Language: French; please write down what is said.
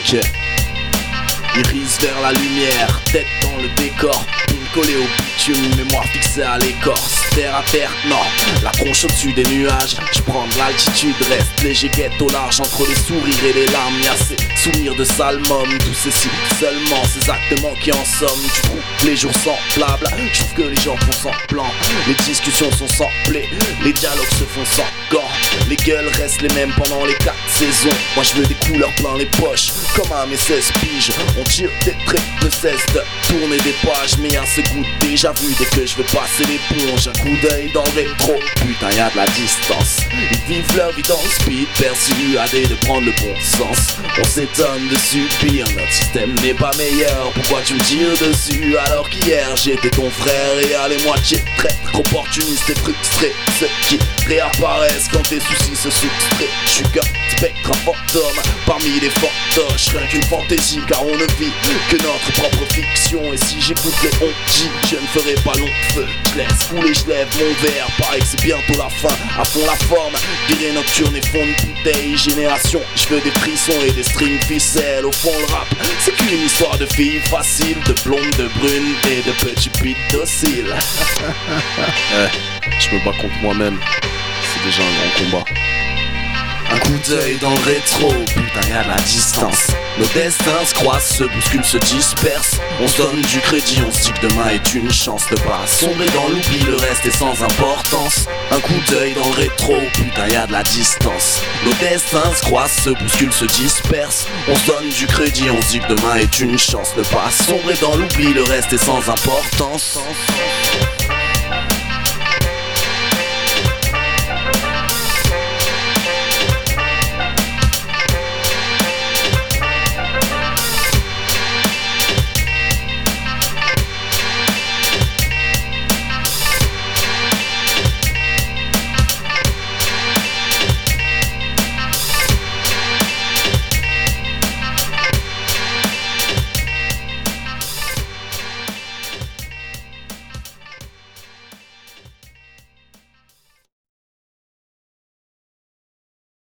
Ok. Iris vers la lumière, tête dans le décor, une collée au bitume, mémoire fixée à l'écorce. Terre à terre, non, la tronche au-dessus des nuages. Je prends de l'altitude, reste léger, guette au large. Entre les sourires et les larmes, y'a ces souvenirs de salmum. Tous ces si seulement, ces actes manqués en somme. Tu trouves les jours semblables, je trouve que les gens font semblant. Les discussions sont samplées, les dialogues se font sans gants. Les gueules restent les mêmes pendant les 4 saisons. Moi je veux des couleurs plein les poches, comme à mes 16 piges. On tire des traits, ne cesse de tourner des pages. Mais y'a ce goût déjà vu dès que je veux passer l'éponge. Un coup d'œil dans le rétro, putain y'a de la distance. Ils vivent leur vie dans le speed, persuadés de prendre le bon sens. On s'étonne de subir, notre système n'est pas meilleur. Pourquoi tu me tires dessus alors qu'hier j'étais ton frère? Et à les moitiés traîtres, opportunistes et frustrés, ceux qui réapparaissent quand tes soucis se soustraient. Je suis qu'un spectre, un fantôme parmi les fantoches. Rien qu'une fantaisie car on ne vit que notre propre fiction. Et si j'écoute les on-dit, je ne ferai pas long feu. Je laisse couler, je lève mon verre, pareil que c'est bientôt la fin. À fond la forme, virée nocturne et fond de bouteille. Génération, je veux des frissons et des strings ficelles. Au fond le rap, c'est qu'une histoire de filles faciles, de blondes, de brunes et de petits pits dociles. Je me bats contre moi-même, c'est déjà un grand combat. Un coup d'œil dans le rétro, putain y'a de la distance. Nos destins se croisent, se bousculent, se dispersent. On se donne du crédit, on se dit que demain est une chance. De pas sombrer dans l'oubli, le reste est sans importance. Un coup d'œil dans le rétro, putain y'a de la distance. Nos destins se croisent, se bousculent, se dispersent. On se donne du crédit, on se dit que demain est une chance. De pas sombrer dans l'oubli, le reste est sans importance.